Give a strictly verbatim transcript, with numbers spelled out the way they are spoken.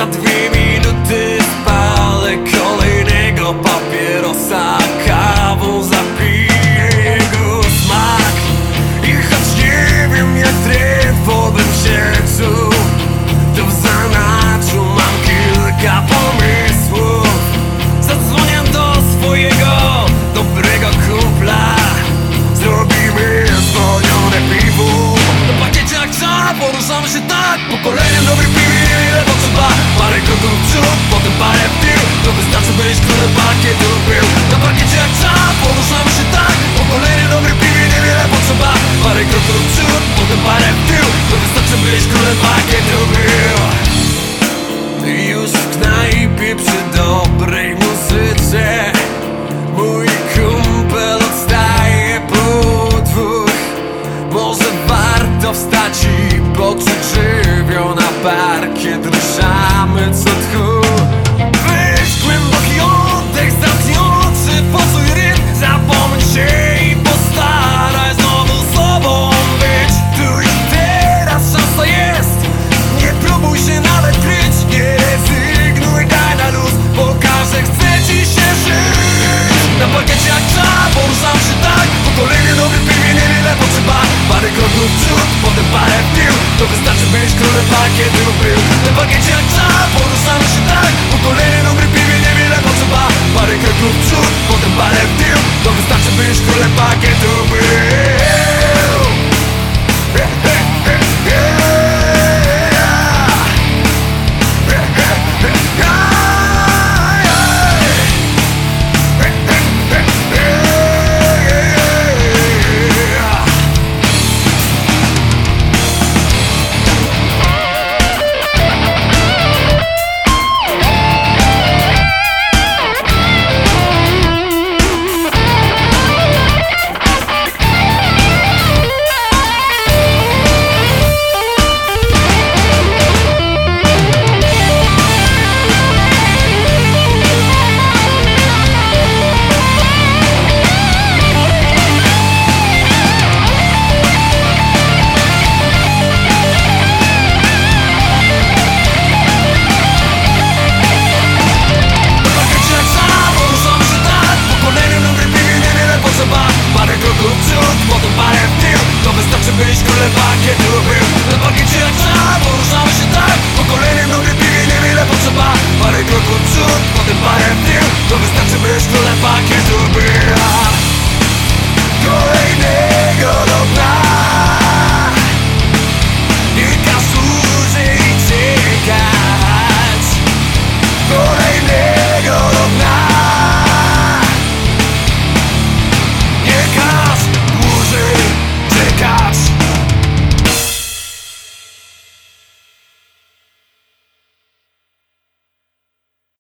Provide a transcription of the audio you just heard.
Za dwie minuty spalę kolejnego papierosa, kawą zapiję jego smak. I choć nie wiem jak trefo bym się czuł, to w zanadrzu mam kilka pomysłów. Zadzwonię do swojego dobrego kumpla, zrobimy zwolnione piwo. Do pakiecie jak czar, poruszamy się tak pokoleniem dobrych piw, niewiele potrzeba. Parę kroków w przód, potem parę w tył, to wystarczy byś królem parkietu był. Na parkiecie jak czar, poruszamy się tak pokoleniem dobrych piw, niewiele potrzeba. Parę kroków w przód, potem parę w tył, to wystarczy byś królem parkietu był. Już w knajpie przy dobrej muzyce mój kumpel odstaje po dwóch. Może warto wstać i poczuć żywioł na parkiet. Ruszamy co